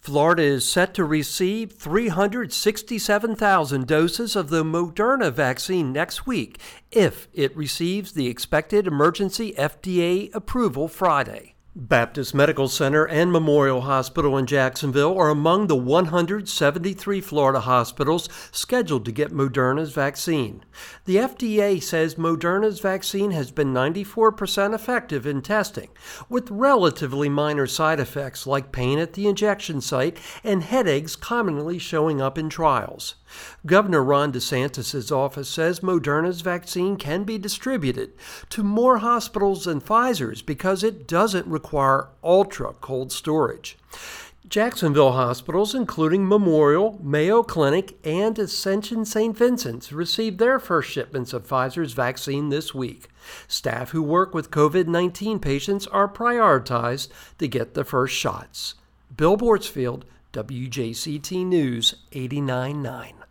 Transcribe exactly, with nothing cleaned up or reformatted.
Florida is set to receive three hundred sixty-seven thousand doses of the Moderna vaccine next week if it receives the expected emergency F D A approval Friday. Baptist Medical Center and Memorial Hospital in Jacksonville are among the one hundred seventy-three Florida hospitals scheduled to get Moderna's vaccine. The F D A says Moderna's vaccine has been ninety-four percent effective in testing, with relatively minor side effects like pain at the injection site and headaches commonly showing up in trials. Governor Ron DeSantis' office says Moderna's vaccine can be distributed to more hospitals than Pfizer's because it doesn't require ultra-cold storage. Jacksonville hospitals, including Memorial, Mayo Clinic, and Ascension Saint Vincent's, received their first shipments of Pfizer's vaccine this week. Staff who work with COVID nineteen patients are prioritized to get the first shots. Bill Bortsfield, W J C T News eighty-nine point nine.